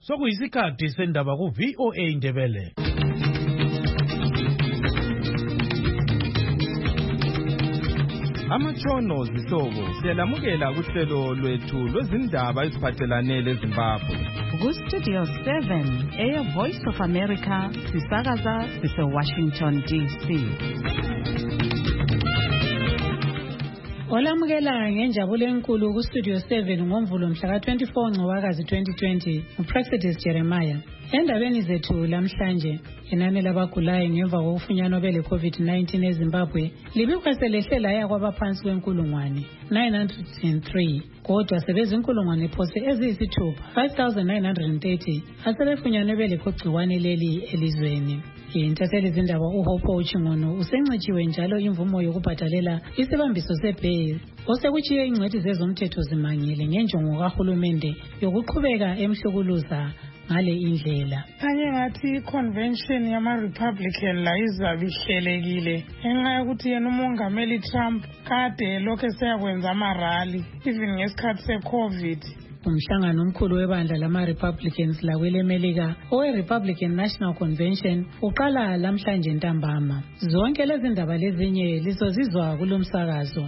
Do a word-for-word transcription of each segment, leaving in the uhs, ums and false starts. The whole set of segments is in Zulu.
Sokuyisikhathi sendaba ku V O A Ndebele. Amatshono zihlobo siyalamukela kuhlelo lwethu lwezindaba eziphathelane leZimbabwe. Ku Studio seven, Air Voice of America, sisakaza sise Washington D C. Olamukela ngenjabulo enkulu ku Studio seven ngomvulo mhla ka twenty-four Ncwakazi twenty twenty, uPresidency Jeremiah. Endabeni zethu lamhlanje, inani labagulayo ngemva kokufunyanwa bele COVID nineteen eZimbabwe libikwa selehle laya kwabaphansi kwenkulungwane nine hundred three, kodwa sebezinkulungwane phose eziyisithupha five thousand nine hundred thirty asebefunyanwe bele kugciwane leli elizweni. Intatheli zindaba uHope Uchingono usencitshiwe njalo imvumo yokubhadalela isibambiso seBail osekutshiye ingcwethi zezomthetho zimangile ngenjongo kahulumende yokuqhubeka emhlukuluza ngale indlela. Kanye ngathi convention yama Republican la izabihlelekile ngenxa yokuthi yena umongameli Trump kade lokho eseyakwenza ama rally even ngesikhathi seCovid. Umhlangano omkhulu webandla lama Republicans la kwelemelika owe Republican National Convention uqala lamhlanje ntambama. Zonke lezi ndaba lezinye lisozizwa kulomsakazo.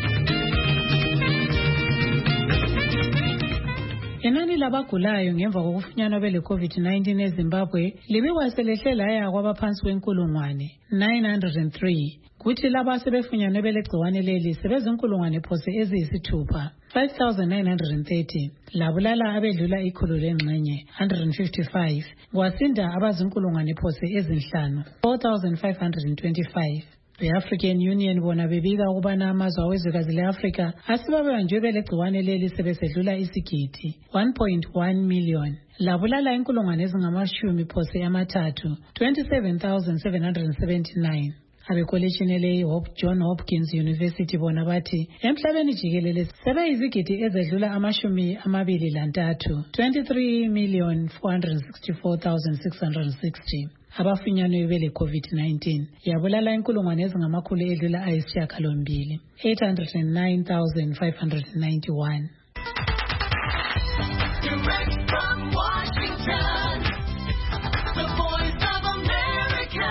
Inani labagulayo ngemva kokufunyanwa bele COVID nineteen eZimbabwe libikwa selehle laya kwabaphansi kwenkulungwane nine hundred three, kuthi laba sebefunyanwe bele gciwane leli sebezinkulungwane phose eziyisithupha five thousand nine hundred thirty, labulala abedlula ikhulu lengxenye one hundred fifty-five, kwasinda abazinkulungwane phose ezinhlanu four thousand five hundred twenty-five. The African Union bona bebika ukubana amazwe awezwekazi le-Afrika asibabanjwe bele gciwane leli sebesedlula isigidi one point one million. Labulala inkulungwane ezingamashumi phose amathathu twenty-seven thousand seven hundred seventy-nine. Abekolitshini le-Hope John Hopkins University bona bathi emhlabeni jikelele sebeyizigidi ezedlula amashumi amabili lantathu twenty-three million four hundred sixty-four thousand six hundred sixty. Abafunyanwe bele COVID nineteen yabulala inkulungwane ezingamakhulu edlula ayisishiyagalombili eight hundred nine thousand five hundred ninety-one. Direct from Washington, the Voice of America,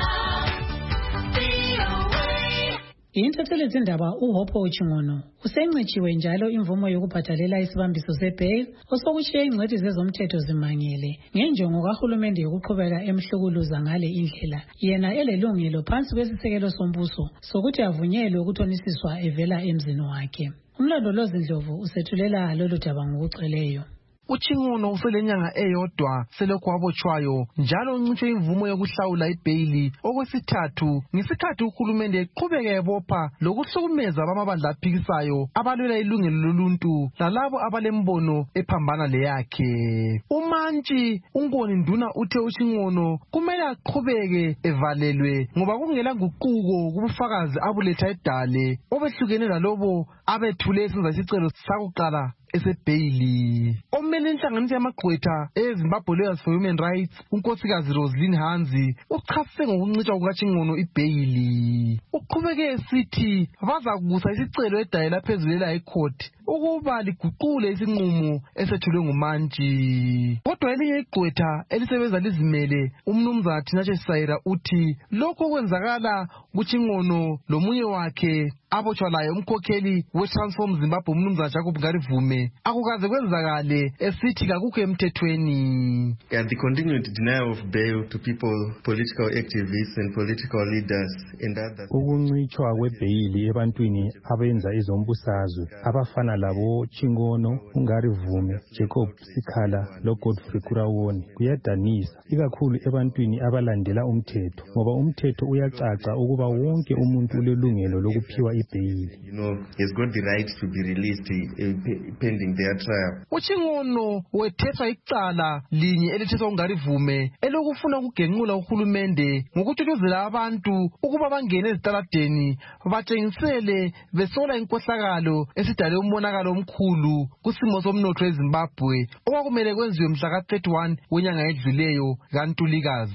V O A. Intatheli zindaba uHope Uchingono usencitshiwe njalo imvumo yokubhadalela isibambiso seBail osokutshiye ingcwethi zezomthetho zimangele ngenjongo kahulumende yokuqhubeka emhlukuluza ngale indlela yena elelungelo phansi kwesisekelo sombuso sokuthi avunyelwe ukuthonisiswa evela emzini wakhe. Umlondolozi Ndlovu usethulela lolu daba ngokuceleyo. Uchingono uselenyanga eyodwa selokhu abotshwayo njalo uncitshwe imvumo yokuhlawula ibhayili okwesithathu ngesikhathi uhulumende eqhubeka ebopha lokuhlukumeza abamabandla aphikisayo abalwela ilungelo loluntu lalabo abalembono ephambana leyakhe. uMantshi uNkoni Nduna uthe Uchingono kumele aqhubeke evalelwe ngoba kungela nguquko kubufakazi abuletha edale obehlukene lalobo abethule isenza isicelo sakuqala esebhayili. Omele inhlanganiso yamagqwetha eZimbabwe Lawyers for Human Rights unkosikazi Rosalyn Hanzi uchasise ngokuncitshwa kukaChingono ibhayili. Uqhubeke esithi bazakubusa isicelo edayela phezulu eHigh Court ukuba liguqule isinqumo esethulwe nguMantshi. Kodwa elinye igqwetha elisebenza lizimele umnumzana Tinashe Sayira uthi lokho kwenzakala kuChingono lomunye wakhe abotshwa laye umkhokheli weTransform Zimbabwe umnumzana Jacob Ngarivume akukaze kwenzakale esithi kakukho emthethweni. And the continued denial of bail to people, political activists and political leaders and others. Ukuncitshwa kwebhayili ebantwini abenza izombusazwe abafana labo Chingono, Ngarivume, Jacob Sikhala lo Godfrey Kurawoni kuyadanisa ikakhulu ebantwini abalandela umthetho ngoba umthetho uyacaca ukuba wonke umuntu ulelungelo lokuphiwa ibhayili. You know, he's got the right to be released uh, pending their trial. Uchingono wethetha icala linye elithethwa uNgarivume elokufuna ukugenqula uhulumende ngokuthuthuzela abantu ukuba bangene ezitaladeni batshengisele besola inkohlakalo esidale umonakalo omkhulu kusimo somnotho eZimbabwe okwakumele kwenziwe mhla ka thirty-one wenyanga edluleyo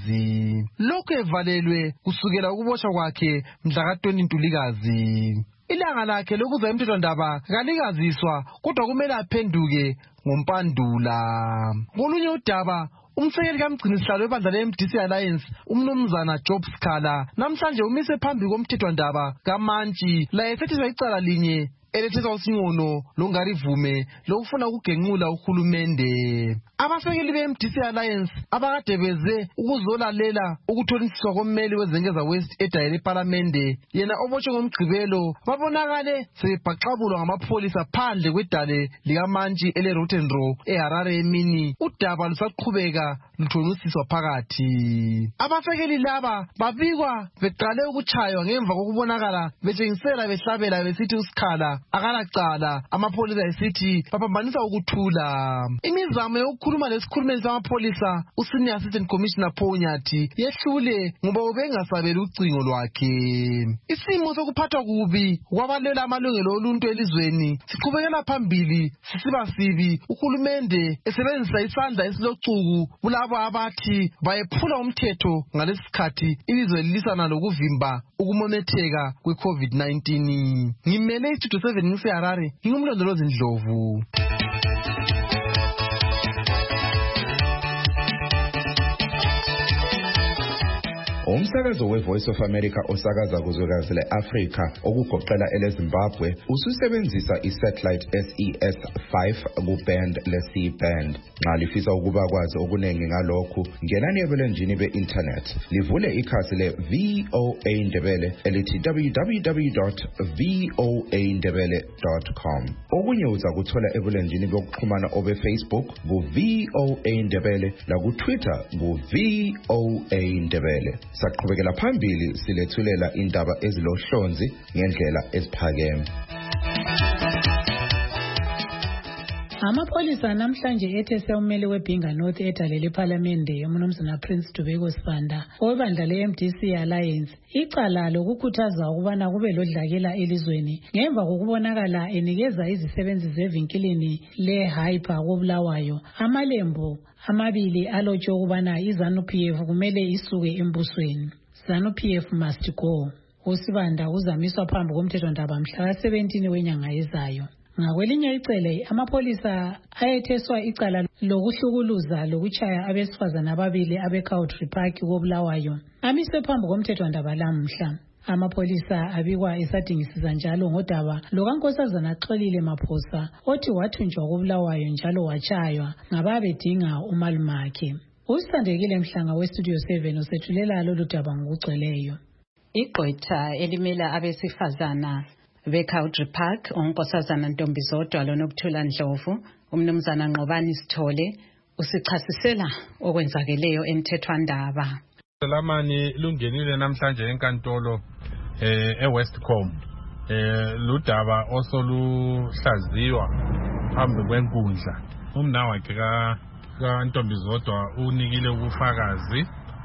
kaNtulikazi. Lokho evalelwe kusukela ukubotshwa kwakhe mhla ka twenty Ntulikazi. ilanga lakhe lokuza emthethwandaba kalikaziswa kodwa kumele aphenduke ngompandula. Kolunye udaba, umsekeli kamgcinisihlalo webandla le-M D C Alliance umnumzana Job Sikhala namhlanje umise phambi komthethwandaba kaMantshi laye sethiswa icala linye eletheswa usingono longarivume lokufuna ukugenqula uhulumende. Abasekeli be-M D C Alliance abakade beze ukuzolalela ukuthonisiswa kommeli weZengeza West edayele eParliamente yena obotshwe ngomgqibelo babonakale sebebhaxabulwa ngamapholisa phandle kwedale likaMantshi ele-Rottenrow eHarare emini. Udaba lusaqhubeka luthonisiswa phakathi. Abasekeli laba babikwa beqale ukutshaywa ngemva kokubonakala betshengisela behlabela besithi uSikhala akalacala, amapholisa esithi baphambanisa ukuthula. Imizamo yokukhuluma lesikhulumeli samapholisa uSenior Assistant Commissioner Paul Nyathi yehlule ngoba ubengasabeli ucingo lwakhe. Isimo sokuphathwa kubi kwabalela amalungelo oluntu elizweni siqhubekela phambili sisiba sibi, uhulumende esebenzisa isandla esilochuku kulabo abathi bayephula umthetho ngalesikhathi ilizwe lilisana lokuvimba ukumemetheka kwe-COVID nineteen. Ngimele istudio seven ngiseHarare, ngingumlondolozi Ndlovu. Umsakazo we-Voice of America osakaza kuzwekazi le-Afrika okugoqela ele-Zimbabwe ususebenzisa i-satellite S E S five ku-band le-C band. Nxa lifisa ukuba kwazi okuningi ngalokhu, ngenani ebulenjini be-internet livule ikhasi le-V O A Ndebele elithi w w w dot voa ndebele dot com. Okunye uzakuthola ebulenjini bokuxhumana obe-Facebook ku-V O A Ndebele laku-Twitter ku-V O A Ndebele. Saqhubekela phambili silethulela indaba ezilohlonzi ngendlela eziphakeme. Amapholisa namhlanje ethese ummeli weBhinga North edalele eParliamente umnumzana Prince Dubeko Sibanda owebandla le-M D C Alliance icala lokukhuthaza ukubana kube lodlakela elizweni ngemva kokubonakala enikeza izisebenzi zevinkilini le-Hyper koBulawayo amalembu amabili alotshwe ukubana iZANU P F kumele isuke embusweni. ZANU P F must go. uSibanda uzamiswa phambi komthethwandaba mhla ka-seventeen wenyanga ezayo. Ngakwelinye icele amapholisa ayetheswa icala lokuhlukuluza lokutshaya abesifazana ababili abeCowdry Park koBulawayo amiswe phambi komthethwandaba lamhla. Amapholisa abikwa esadingisisa njalo ngodaba lokankosazana Xolile Maphosa othi wathunjwa koBulawayo njalo watshaywa ngababedinga umalumakhe. Usithandekile Mhlanga weStudio seven usethulela lolu daba ngokugcweleyo. Igqwetha elimela abesifazana beCowdry Park unkosazana Ntombizodwa loNokuthula Ndlovu umnumzana Nqobani Sithole usichasisela okwenzakeleyo emthethwandaba. Lamani lungenile namhlanje enkantolo eh eWestcom eh ludaba osoluhlaziywa phambi kwenkundla. Umna wakhe ka kaNtombizodwa unikile ubufakazi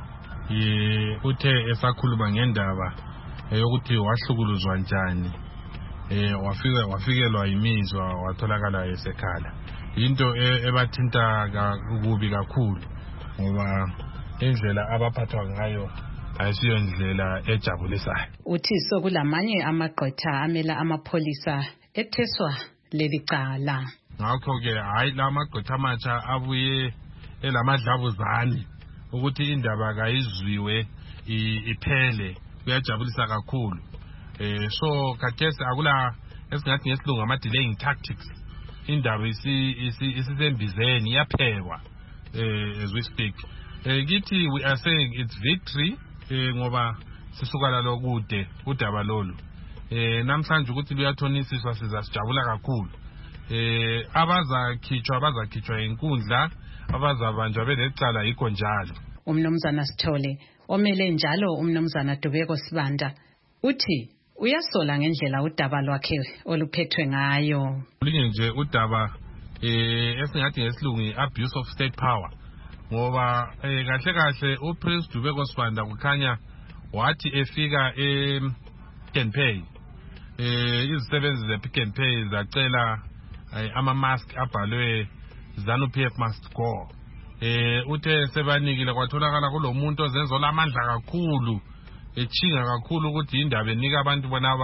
eh uthe esakhuluma ngendaba eyokuthi wahlukuluzwa njani eh wafika wafikelwa imizwa watholakala esekhala. Into ebathinta kakubi kakhulu ngoba indlela abaphathwa ngayo ayisiyo indlela ejabulisayo. Uthi sokulamanye amagqwetha amela amapholisa etheswa leli cala. Ngakho ke hayi lamagqwetha amatsha abuye elamadlabuzane ukuthi indaba kayizwiwe iphele kuyajabulisa kakhulu. Eh so kathesi akula esingathi ngesilungu ama delaying tactics. Indaba isi isisembizeni iyaphekwa eh as we speak. Eh kithi we are saying it's victory eh ngoba sisukala lokude udaba lolu. Eh namhlanje ukuthi luyathonisiswa sizasijabula kakhulu. Eh abazakhitshwa abazakhitshwa inkundla abazabanjwa belecala yikho njalo. Umnumzana Sithole omele njalo umnumzana Dubeko Sibanda uthi uyasola ngendlela udaba lwakhe oluphethwe ngayo. Kulinge nje udaba eh esingathi ngesilungu abuse of state power ngoba eh kahle kahle uPrince Dubeko Sibanda kukhanya wathi efika e Pick n Pay eh izisebenzi ze Pick n Pay zacela ama mask abhalwe ZANU P F must go. Eh uthe sebanikile kwatholakala kulomuntu ozenzo lamandla kakhulu echinga kakhulu ukuthi indaba enika abantu bonaba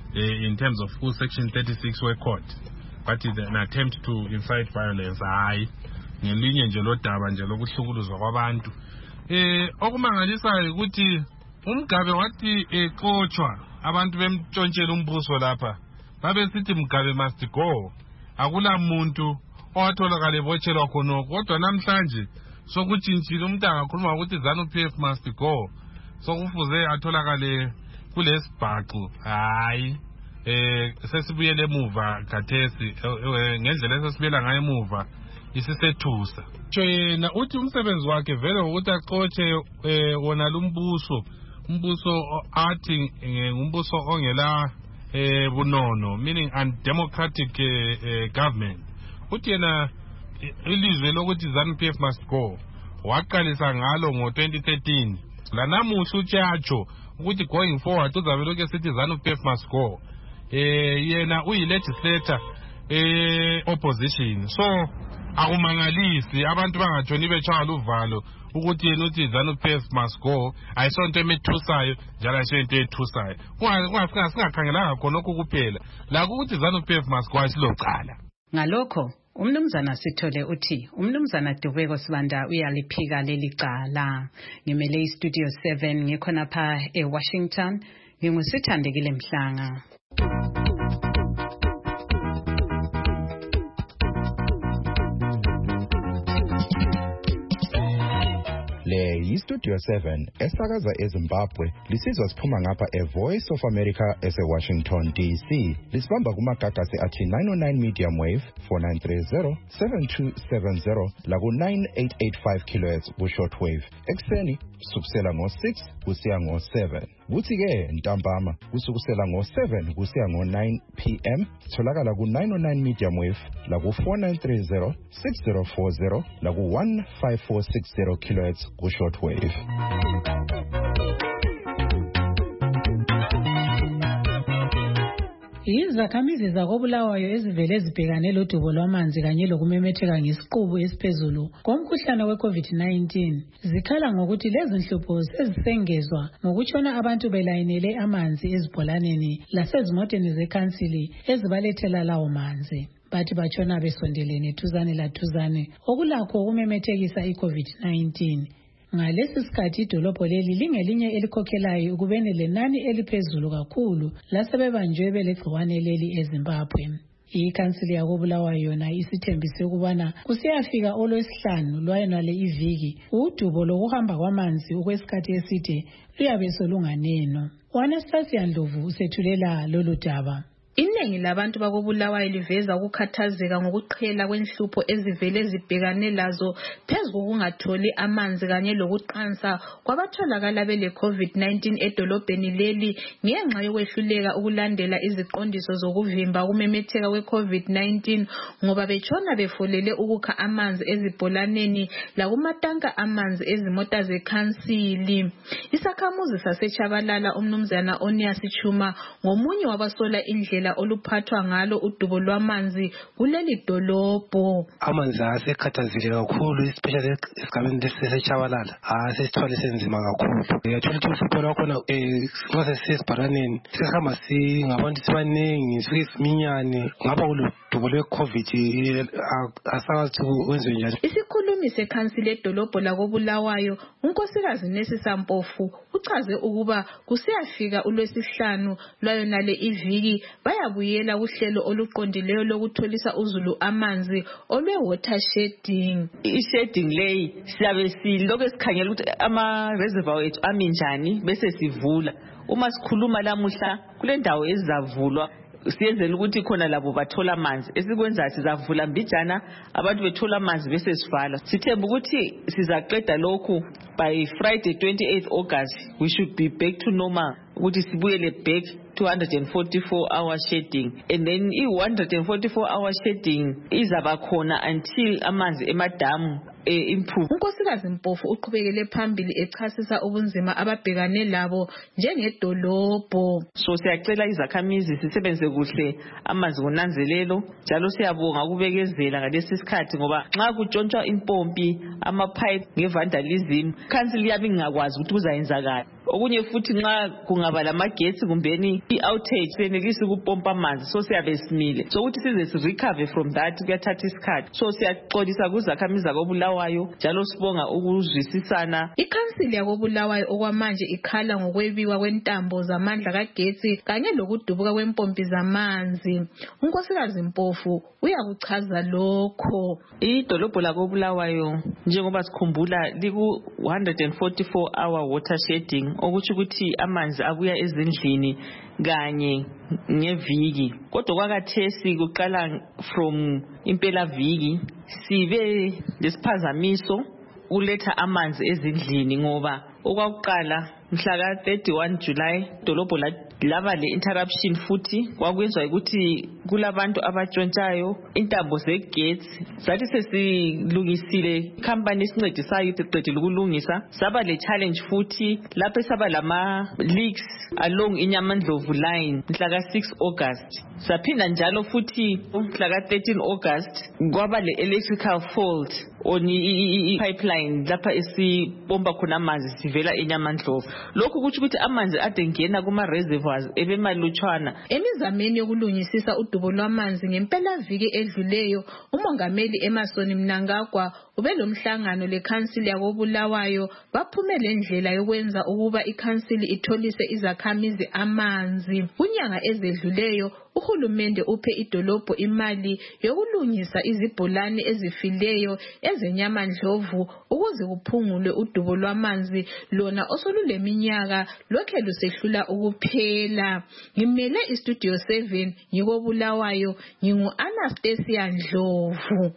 uh, in terms of who Section thirty-six were caught. But it's an attempt to incite violence. Hayi. Ngelinye nje lodaba nje lokuhlukuluzwa kwabantu. Eh okumangalisayo ukuthi uMgabe wathi exoxwa abantu bemtshontshela umbuso lapha. Babe sithi Mugabe must go. Akula muntu owatholakala ebotshelwa khona kodwa namhlanje sokutshintshile umuntu angakhuluma ukuthi ZANU-P F must go. Sokufuze atholakale kulesibhaxu. Hayi. Eh sesibuyele emuva khathesi ngendlela esesibuyela ngayo emuva isisethusa. Yena uthi umsebenzi wakhe vele ukuthi axoxe wona lumbuso umbuso athi ngumbuso ongela eh bunono, meaning undemocratic uh, government. Uthi yena ilizwe lokuthi ZANU-P F must go waqalisa ngalo ngo twenty thirteen. La namuhla utshatsho ukuthi going forward uzabe lokho esithi ZANU-P F must go. Eh yena uyi legislator eh opposition. So akumangalisi abantu bangatshoni betshaya uvalo ukuthi yena uthi ZANU-P F must go ayisonto emethusayo njalo ayisonto ethusayo. Kungasinga singakhangelanga khona lokho kuphela la ukuthi ZANU-P F must go ayisilocala. Ngalokho umnumzana Sithole uthi umnumzana Dubeko Sibanda uyaliphika leli cala. Ngimele iStudio seven ngikhona pha eWashington ngingusithandekile Mhlanga. Le yiStudio seven esakaza eZimbabwe lisizwa siphuma ngapha eVoice of America eseWashington D C. Lisibamba kumagagasi athi nine oh nine medium wave four nine three zero seven two seven zero laku nine eight eight five kilohertz ku shortwave. Ekseni sukusela ngo six kusiya ngo seven. Kuthi ke ntambama kusukusela ngo seven kusiya ngo nine p m tholakala ku nine oh nine medium wave laku four nine three zero six zero four zero laku one five four six zero kilohertz ku shortwave. Izakhamizi zakobulawayo ezivele ezibhekane lodubo lwamanzi kanye lokumemetheka ngesiqubu esiphezulu komkhuhlane we-COVID nineteen zikhala ngokuthi lezi nhlupho sezisengezwa ngokutshona abantu belayinele amanzi ezibholaneni lasezimoteni zekhansili ezibalethela lawo manzi. Bathi batshona besondelene thuzane lathuzane okulakho ukumemethekisa i-COVID nineteen. Ngalesi sikhathi idolobho leli lingelinye elikhokhelayo ukubene lenani eliphezulu kakhulu lasebebanjwe belegciwane leli eZimbabwe. Ikhansili yakobulawayo yona isithembise ukubana kusiyafika olwesihlanu lwayonale iviki udubo lokuhamba kwamanzi okwesikhathi eside luyabe solunganeno. Anastasia Ndlovu usethulela lolu daba. Iningi labantu bakobulawayo liveza ukukhathazeka ngokuqhela kwenhlupho ezivele zibhekane lazo phezu kokungatholi amanzi kanye lokuqansa kwabatholakala bele COVID nineteen edolobheni leli ngenxa yokwehluleka ukulandela iziqondiso zokuvimba ukumemetheka kwe-COVID nineteen ngoba betshona befolele ukukha amanzi ezibholaneni lakumatanka amanzi ezimota zekhansili. Isakhamuzi saseChabalala umnumzana Onias Chuma ngomunye wabasola indlela oluphathwa ngalo udubo lwamanzi kuleli dolobho. Amanzi asekhathazile kakhulu especially esigabeni leseChabalala. Asesithwale senzima kakhulu. Uyathola ukuthi uhlupho lwakhona eh nxa sesibharaneni sihamba singabantu sibaningi sisiminyane ngaba kulodubo lwe-COVID asakathi wenziwe njani. Isikhulumi sekhansili edolobho lakobulawayo unkosikazi Nesisa Mpofu uchaze ukuba kusiyafika ulwesihlanu lwayonale iviki bayabuyela uhlelo oluqondileyo lokutholisa uzulu amanzi olwe water shedding. I-shedding leyi siyabe silokho esikhangela ukuthi ama reservoir ethu ami njani bese sivula. Uma sikhuluma lamuhla kule ndawo ezizavulwa siyenzela ukuthi khona labo bathola amanzi. Esikwenza sizavula mbijana abantu bethola amanzi bese sivala. Sithemba ukuthi sizaqeda lokhu by Friday twenty-eighth August we should be back to normal. Ukuthi sibuyele back two hundred forty-four hour shedding, and then i one hundred forty-four hour shedding izaba khona until amanzi emadamu eh, improve. Unkosikazi Mpofu uqhubekele phambili echasisa ubunzima ababhekane labo njengedolobho. So siyacela izakhamizi sisebenze kuhle amanzi ngonanzelelo njalo siyabonga ukubekezela ngalesi sikhathi ngoba nxa kutshontshwa impompi ama pipe ngevandalism council yabe ingakwazi ukuthi kuzayenzakala. okunye futhi nxa kungaba lamagetsi kumbeni i-outage senelisa ukupompa amanzi so siyabe simile so ukuthi size sirecover from that kuyathatha isikhathi so siyaxolisa kuzakhamizi zakobulawayo njalo sibonga ukuzwisisana. Ikhansili yakobulawayo okwamanje ikhala ngokwebiwa kwentambo zamandla kagetsi kanye lokudubuka kwempompi zamanzi. uNkosikazi Mpofu uyakuchaza lokho. Idolobho lakobulawayo njengoba sikhumbula liku one hundred forty-four hour water shedding okuthi ukuthi amanzi abuya ezindlini kanye ngeviki kodwa kwakathesi kuqala from impela viki sibe lesiphazamiso uletha amanzi ezindlini ngoba okwakuqala mhla ka thirty-one July dolobho laba le interruption futhi kwakwenza ukuthi kulabantu abatshontshayo intambo zegetsi sathi sesilungisile ikhampani esincedisayo iqedile ukulungisa saba le challenge futhi lapho saba lama leaks along iNyamandlovu line mhla ka six August saphinda njalo futhi mhla ka thirteen August kwaba le electrical fault on i-pipeline lapha esipompa khona amanzi sivela eNyamandlovu. Lokhu kuthi ukuthi amanzi ade ngena kuma reservoirs ebemalutshwana. Emizameni yokulungisisa udubo lwamanzi ngempela viki edluleyo umongameli Emerson Mnangagwa ubelomhlangano lekhansili yakobulawayo baphumele indlela yokwenza ukuba ikhansili itholise izakhamizi amanzi. Kunyanga ezedluleyo uhulumende uphe idolobho imali yokulungisa izibholani ezifileyo ezeNyamandlovu ukuze kuphungulwe udubo lwamanzi lona osoluleminyaka lokhe lusehlula ukuphela. Ngimele istudio seven ngikobulawayo ngingu Anastasia Ndlovu.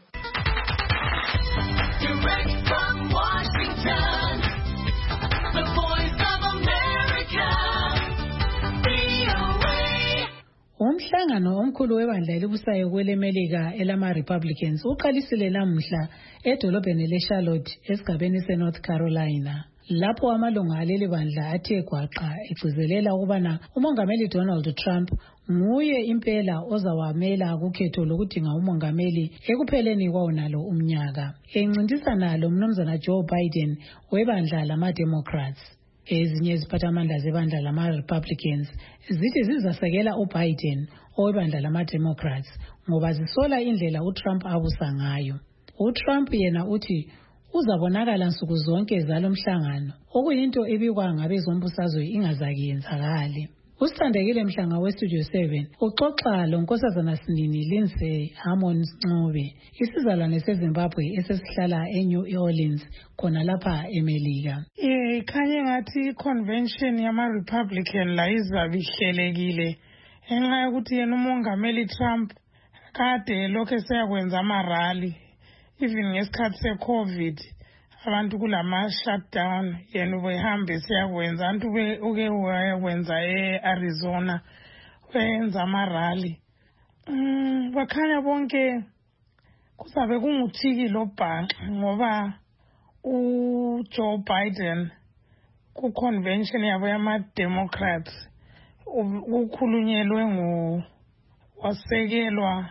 Direct from Washington, the voice of America, V O A. Umhlangano omkhulu webandla elibusayo kwelemelika elama Republicans uqalisile namuhla edolobheni leCharlotte esigabeni seNorth Carolina. Lapho amalunga aleli bandla athe gwaqa egcizelela ukubana umongameli Donald Trump nguye impela ozawamela kukhetho lokudinga umongameli ekupheleni kwawonalo umnyaka. Encintisana lo mnumzana Joe Biden webandla lama Democrats. Ezinye iziphathamandla zebandla lama Republicans zithi zizasekela uBiden owebandla lama Democrats ngoba zisola indlela uTrump abusa ngayo. uTrump yena uthi uzabonakala nsuku zonke zalomhlangano okuyinto ebikwa ngabezombusazwe ingazakiyenzakali. Usithandekile Mhlanga weStudio seven uxoxa lonkosazana Sinini Lindsay Harmon Ncube isizalwane seZimbabwe esesihlala eNew Orleans khona lapha eMelika. Eh khanye ngathi convention yama Republican la izabihlelekile enxa yokuthi yena umongameli Trump kade lokho eseyakwenza ama rally even ngesikhathi seCovid abantu kulama shutdown yena ubehambe siyakwenza abantu uke wakwenza eArizona wenza ama rally. Mm bakhanya bonke kuzabe kunguthiki lobhanqa ngoba uJoe Biden ku convention yabo yama Democrats ukhulunyelwe ngo wasekelwa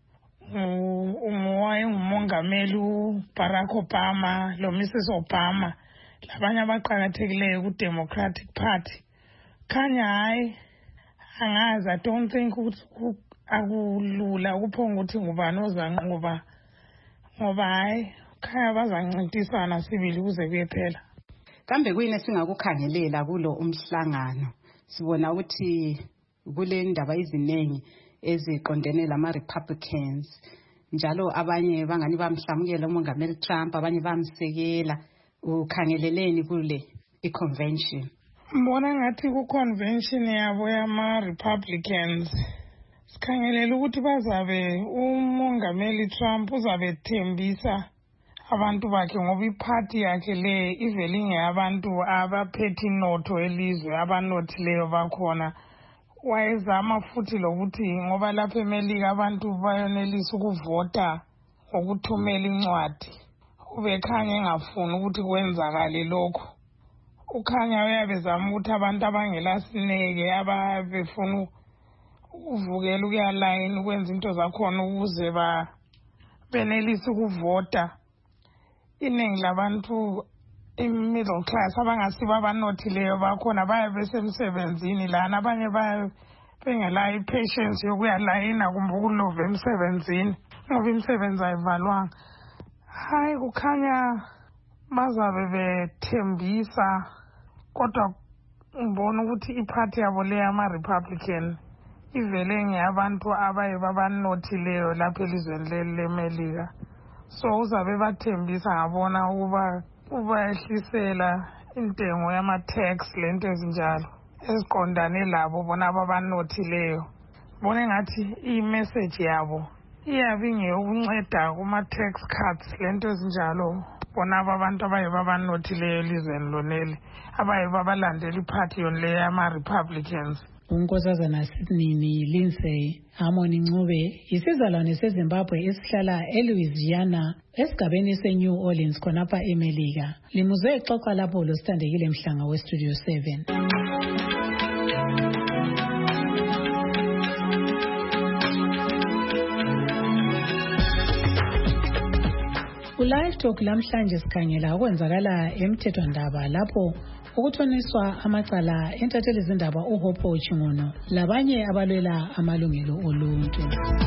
ngumongameli uBarack Obama lo Missus Obama labanye abaqhakathekileyo ku Democratic Party. Khanya hayi angazi, I don't think ukuthi akulula ukuphonga ukuthi ngubani ozanqoba ngoba hayi khaya bazancintisana sibili kuze kuyephela. Kambe kuyini singakukhangelela kulo umhlangano? Sibona ukuthi kule ndaba izinengi eziqondene lama Republicans njalo abanye bangani bamhlamukela umongameli Trump abanye bamsekela. Ukhangeleleni kule i-convention? Mbona ngathi ku convention yabo yama Republicans sikhangelela ukuthi bazabe umongameli Trump uzabe thembisa abantu bakhe ngoba iparty yakhe le ivele ingeyabantu abaphethe inotho elizwe abanothileyo bakhona. Wayezama futhi lokuthi ngoba lapha eMelika abantu bayonelisa ukuvota ngokuthumela incwadi. Ubekhanya engafuni ukuthi kwenzakale lokho. Ukhanya uyabezama ukuthi abantu abangelasineke ababefuna ukuvukela ukuya line ukwenza into zakhona ukuze ba benelise ukuvota. Iningi labantu i-middle class abangasibo abanothileyo bakhona baye besemsebenzini lana abanye baye bengela i-patience yokuyalayina kumbe ukulova emsebenzini ngoba imisebenzi ayivalwanga. Hayi kukhanya bazabe bethembisa kodwa ngibona ukuthi iphathi yabo le yama-Republican ivele ngeyabantu abaye babanothileyo lapha elizweni leli leMelika. So uzabe bathembisa ngabona ukuba ubayehlisela intengo yama-tax lento ezinjalo eziqondane labo bona ababanothileyo. Bona ngathi i-message yabo iyabe ingeyokunceda kuma-tax cuts lento ezinjalo bona abantu abaye babanothileyo elizweni loneli abaye babalandela iphathi yonle yama-Republicans. unkosazana Sydney Lindsay Harmony Ncube isizalwane seZimbabwe esihlala eLouisiana esigabeni seNew Orleans khonapha eMelika. Limuze ixoxa lapho losithandekile Mhlanga weStudio seven. Live Talk lamhlanje sikhangela okwenzakala emthethwandaba lapho ukuthoniswa amacala entatheli izindaba uHopho Chingono labanye abalwela amalungelo oluntu.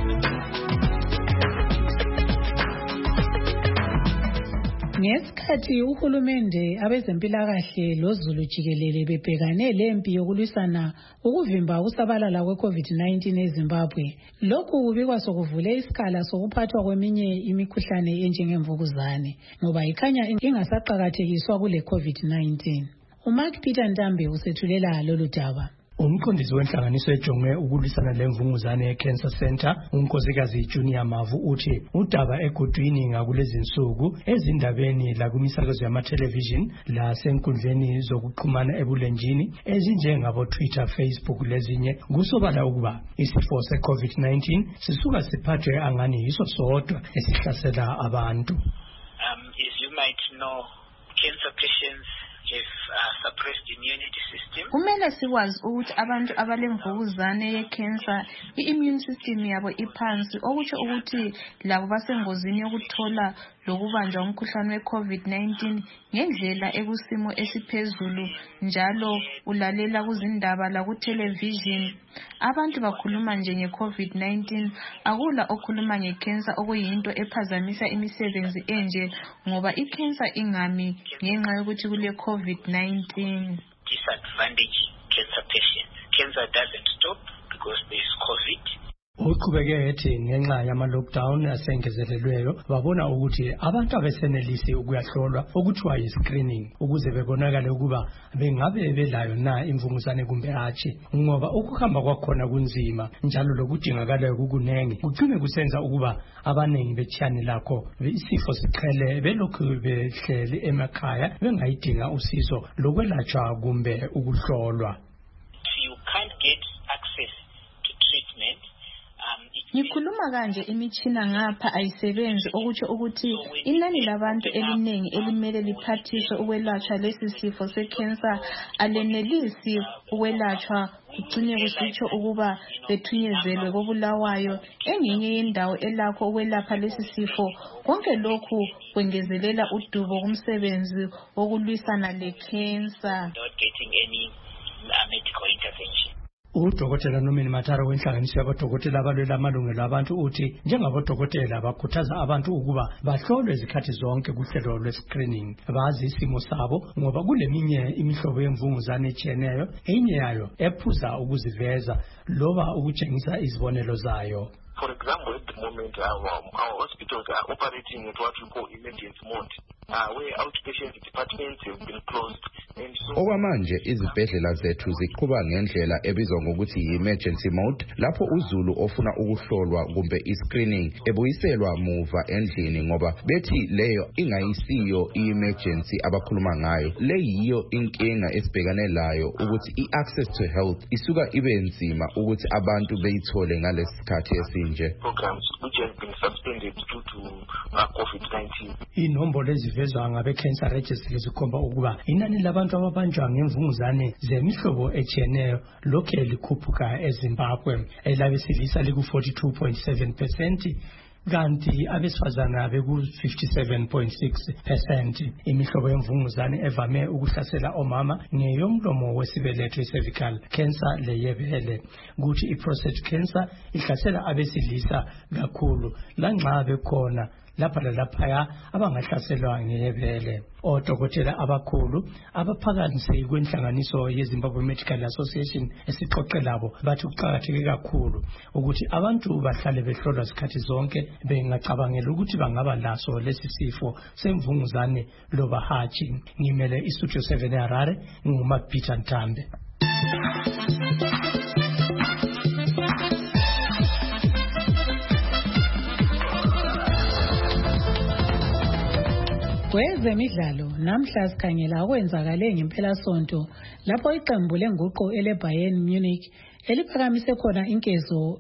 Ngesikhathi uhulumende abezempilakahle loZulu jikelele bebhekane lempi yokulwisana ukuvimba ukusabalala kwe-COVID nineteen eZimbabwe, lokhu kubikwa sokuvule isikhala sokuphathwa kweminye imikhuhlane enjengemvukuzane ngoba ikhanya ingasaqakathekiswa kule COVID nineteen. uMark Peter Ntambe usethulela lolu daba. Umqondisi wenhlanganiso ejonge ukulwisana lemvunguzane eCancer Center, unkosikazi Junior Mavu uthi udaba egudwini ngakulezi insuku ezindabeni la kumisakazo yama-television la senkundleni zokuxhumana ebulenjini ezinjengabo Twitter, Facebook lezinye kusobala ukuba isifo se-COVID nineteen sisuka siphathwe angani yiso sodwa esihlasela abantu. Um, as you might know, cancer patients have uh, suppressed immunity system. Kumele sikwazi ukuthi abantu abalemvukuzane yecancer i-immune system yabo iphansi, okusho ukuthi labo basengozini yokuthola lokubanjwa umkhuhlane we-COVID nineteen ngendlela ekusimo esiphezulu. Njalo ulalela kuzindaba la ku-television abantu bakhuluma nje nge-COVID nineteen, akula okhuluma ngecancer okuyinto ephazamisa imisebenzi enje ngoba icancer ingami ngenxa yokuthi kule COVID nineteen. Disadvantage cancer patients. Cancer doesn't stop because there is COVID. Uqhubeke ethi ngenxa yama-lockdown asengezelelweyo babona ukuthi abantu abesenelisi ukuyahlolwa okuthiwa yi-screening ukuze bebonakale ukuba bengabe belayo na imvunguzane kumbe hatshi, ngoba ukuhamba kwakhona kunzima njalo lokudingakalayo kukunengi kugcine kusenza ukuba abanengi bethiyane lakho isifo siqhele belokhu behleli emakhaya bengayidinga usizo lokwelatshwa kumbe ukuhlolwa. You can't get access to treatment. Ngikhuluma kanje imitshina ngapha ayisebenzi, okutsho ukuthi inani labantu eliningi elimele liphathiswe ukwelatshwa lesi sifo secancer alenelisi ukwelatshwa, kugcine kusitsho ukuba bethunyezelwe kobulawayo engenye yendawo elakho ukwelapha lesi sifo. Konke lokhu kwengezelela udubo kumsebenzi wokulwisana lecancer. Not getting any uh, medical intervention. Udokotela Nomini Matara wenhlanganiso yabodokotela abalwela amalungelo abantu uthi njengabodokotela bakhuthaza abantu ukuba bahlolwe izikhathi zonke kuhlelo lwe-screening, bazi isimo sabo ngoba kuleminye imihlobo yemvunguzane etshiyeneyo, enye yayo ephuza ukuziveza loba ukutshengisa izibonelo zayo. For example, at the moment, our, our hospitals are operating at what we call emergency mode, uh, where outpatient departments have been closed. And so okwamanje izibhedlela zethu ziqhuba ngendlela ebizwa ngokuthi yi-emergency mode, lapho uZulu ofuna ukuhlolwa kumbe i-screening ebuyiselwa muva endlini ngoba bethi leyo ingayisiyo i-emergency abakhuluma ngayo. Le yiyo inkinga esibhekane layo ukuthi i-access to health isuka ibe nzima ukuthi abantu beyithole ngalesikhathi esinje. Programs which have been suspended due to uh, COVID nineteen. Inombolo ezivezwa ngabe-Cancer Registry zikhomba ukuba inani labantu ababanjwa ngemvunguzane zemihlobo etshiyeneyo lokhe likhuphuka eZimbabwe, elabesilisa liku forty-two point seven percent, kanti abesifazana beku fifty-seven point six percent. Imihlobo yemvunguzane evame ukuhlasela omama ngeyomlomo wesibeletho cervical cancer leyebele, kuthi i-prostate cancer ihlasela abesilisa kakhulu lanxa bekhona lapha lalaphaya abangahlaselwa ngeyebele. Odokotela abakhulu abaphakamise kwenhlanganiso yeZimbabwe Medical Association esixoxe labo bathi kuqakatheke kakhulu ukuthi abantu bahlale behlolwa izikhathi zonke bengacabangela ukuthi bangaba laso lesi sifo semvunguzane loba hatshi. Ngimele iStudio seven eHarare, nguMapeter Ntambe. Kwezemidlalo namhla sikhangela okwenzakale ngempela sonto lapho iqembu lenguqu eleBayern Munich eliphakamise khona inkezo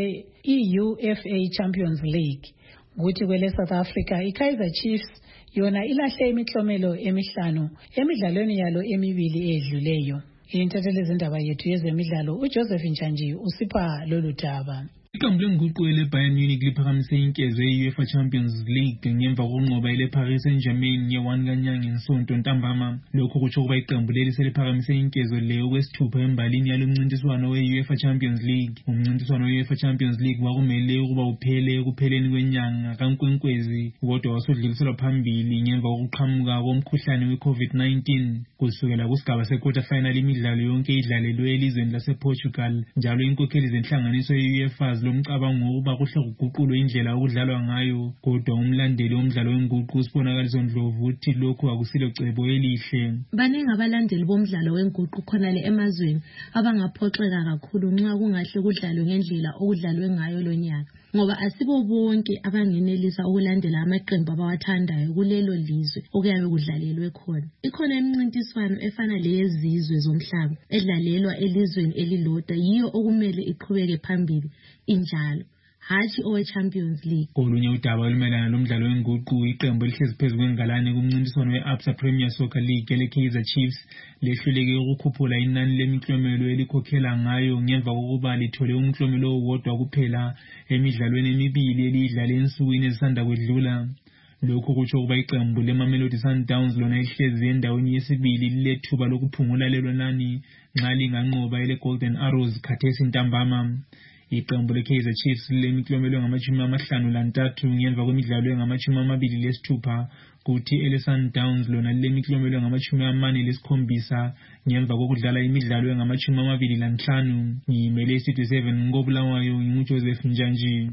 ye-E U F A Champions League. Kuthi kwele South Africa iKaizer Chiefs yona ilahle imiklomelo emihlanu emidlalweni yalo emibili edluleyo. Intatheli izindaba yethu yezemidlalo uJoseph Njanji usipha lolu daba. Iqembu lenguqu eleBayern Munich liphakamise inkezo ye-UEFA Champions League ngemva kokunqoba eleParis Saint-Germain ye-one kanyanga ngesonto ntambama. Lokho kutsho ukuba iqembu leli seliphakamise inkezo leyo kwesithupha embalini yalo mncintiswano we-UEFA Champions League. Umncintiswano we-UEFA Champions League wakumele ukuba uphele ekupheleni kwenyanga kaNkwenkwezi, kodwa wasudluliselwa phambili ngemva kokuqhamuka komkhuhlane we-COVID nineteen. Kusukela kusigaba se-quarter final imidlalo yonke idlalelwe elizweni lasePortugal, njalo inkokheli zenhlanganiso ye-UEFA lomcabango ukuba kuhle kuguqulwe indlela okudlalwa ngayo, kodwa umlandeli womdlalo wenguqu usibonakaliso Ndlovu uthi lokhu akusilo cebo elihle. Baningi abalandeli bomdlalo wenguqu khona le emazweni abangaphoxeka kakhulu nxa kungahle kudlalwe ngendlela okudlalwe ngayo lo nyaka, ngoba asibo bonke abangenelisa ukulandela amaqembu abawathandayo kulelo lizwe okuyabe kudlalelwe khona. Ikhona imincintiswano efana leyezizwe zomhlaba edlalelwa elizweni elilodwa, yiyo okumele iqhubeke phambili injalo, hatshi owe-Champions League. Kolunye udaba olumelana lomdlalo wenguqu, iqembu elihlezi phezu kwengalane kumncintiswano we-Absa Premier Soccer League eleKaizer Chiefs lehluleke ukukhuphula inani lemiklomelo elikhokhela ngayo ngemva kokuba lithole umklomelo owodwa kuphela emidlalweni emibili eliyidlale ensukwini ezisanda kwedlula. Lokhu kutsho ukuba iqembu leMamelodi Sundowns lona lihlezi endaweni yesibili lilethuba lokuphungula lelo nani nxa linganqoba eleGolden Arrows khathesi ntambama. Iqembu leKaizer Chiefs lemiklomelo ngamashumi amahlanu lantathu ngemva kwemidlalo engamashumi amabili lesithupha, kuthi eleSundowns lona lemiklomelo ngamashumi amane lesikhombisa ngemva kokudlala imidlalo engamashumi amabili lanhlanu. Ngimele iStudio seven ngobulawayo nginguJoseph Njanji.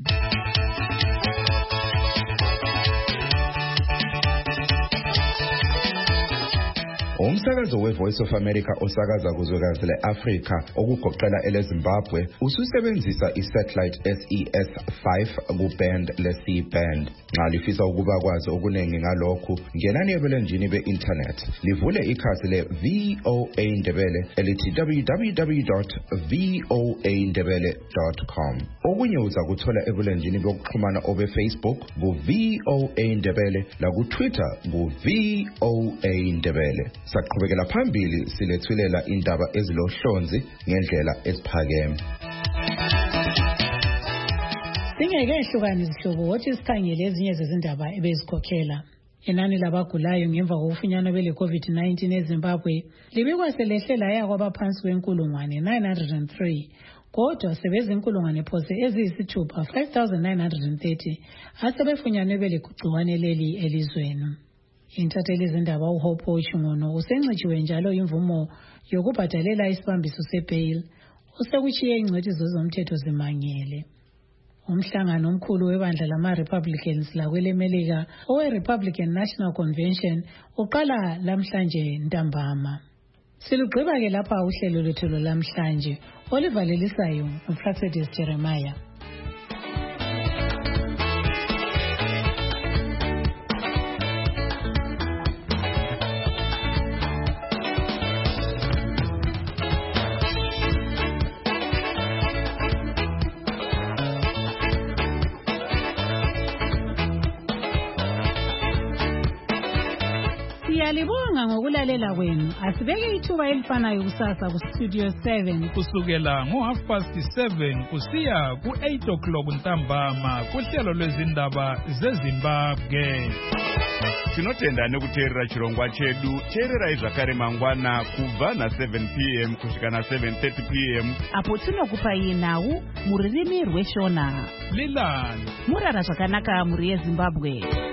Umsakazo we-Voice of America osakaza kuzwekazi le-Afrika okugoqela eleZimbabwe ususebenzisa i-satellite S E S five ku-band le-C band. Nxa lifisa ukuba kwazi okuningi ngalokhu, ngenani ebulenjini be-internet livule ikhasi le-V O A Ndebele elithi w w w dot v o a ndebele dot com. Okunye uza kuthola ebulenjini bokuxhumana obe-Facebook ku-V O A Ndebele laku-Twitter ku-V O A Ndebele. Saqhubekela phambili silethulela indaba ezilohlonzi ngendlela esiphakeme. Singeke ehlukani izihlobo wathi sikhangele ezinye zezindaba ebezikhokhela. Inani labagulayo ngemva kokufunyanwa bele COVID nineteen eZimbabwe libikwa selehle laya kwabaphansi kwenkulungwane nine hundred three, kodwa sebezinkulungwane phose eziyisithupha five thousand nine hundred thirty asebefunyanwe bele gciwane leli elizweni. Intatheli izindaba uHope Ochungono usencitshiwe njalo imvumo yokubhadalela isibambiso sebail usekuchiye ingcwethi zezomthetho zimangele. Umhlangano omkhulu webandla lama-Republicans lakwelemelika owe-Republican National Convention uqala lamhlanje ntambama. Silugqiba-ke lapha uhlelo lwethu lamhlanje olivalelisayo uPraxedis Jeremiah. Siyalibonga ngokulalela kwenu. Asibeke ithuba elifanayo kusasa ku-Studio seven. Kusukela ngo-half past seven kusiya ku-eight o'clock ntambama kuhlelo lwezindaba zeZimbabwe. Tinotenda nekuteerera chirongwa chedu. Teerera zvakare mangwana kubva na seven p m kusvika na seven thirty p m apo tinokupai nhau mururimi rweshona. Lilani murara zvakanaka muri yeZimbabwe.